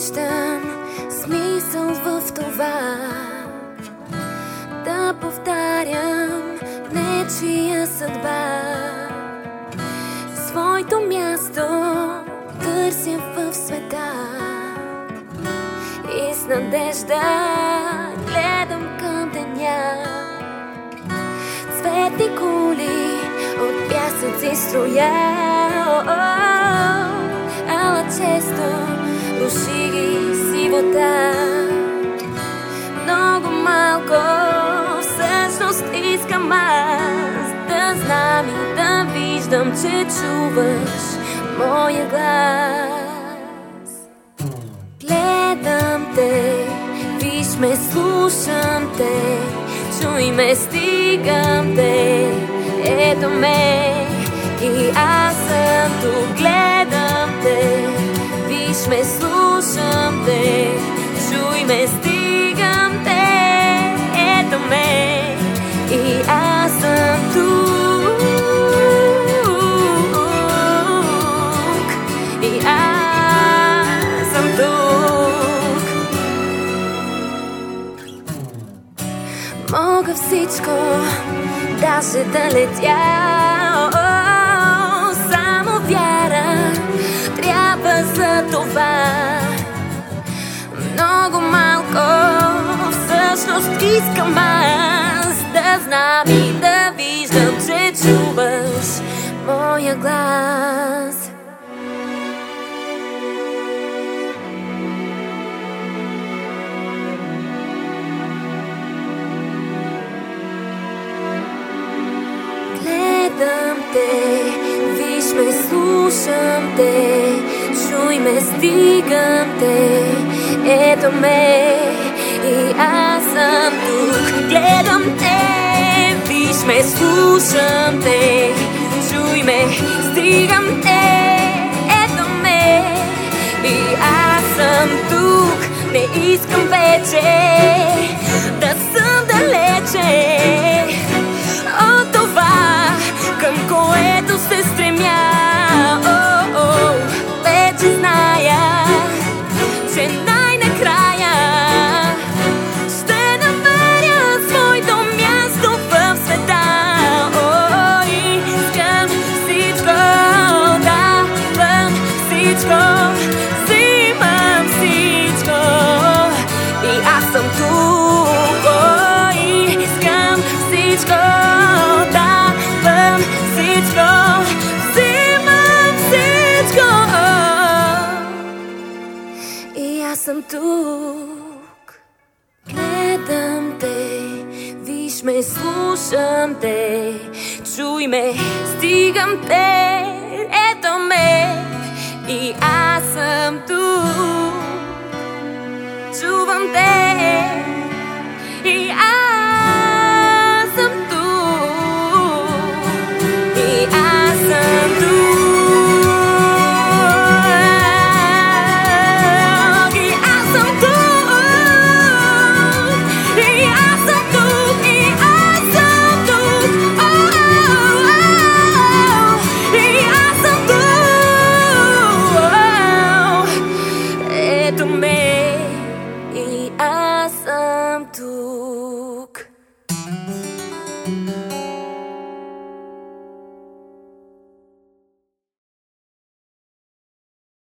виждам смисъл в това да повтарям нечия съдба. Своето място търся в света и с надежда гледам към деня. Цветни кули от пясъци строя, ала често руши ги сивота. Много малко всъщност искам аз да знам и да виждам, че чуваш моя глас. Гледам те, виж ме, слушам те, чуй ме, стигам те, ето ме и аз съм тук. Гледам те, виж ме, слушам те, чуй ме, стигам те, ето ме и аз съм тук. И аз съм тук. Мога всичко, даже да летя, само вяра трябва за това. Много малко всъщност искам аз да знам и да виждам, че чуваш моя глас. Гледам те, виж ме, слушам те, чуй ме, стигам те, ето ме и аз съм тук. Гледам те, виж ме, слушам те, чуй ме, стигам те, ето ме и аз съм тук. Не искам вече да съм далече от това, към което се стремя. Вече зная, че най-накрая ще намеря своето място в света. Искам всичко, давам всичко, взимам всичко и аз съм тук. Искам всичко, давам всичко, взимам всичко и аз съм тук. Гледам те, виж ме, слушам те, чуй ме, стигам те, ето ме и аз съм тук. Чувам те и аз съм тук. И аз съм тук. И аз съм тук. И аз съм тук. И аз съм тук. И аз съм тук. Ето ме и аз съм тук.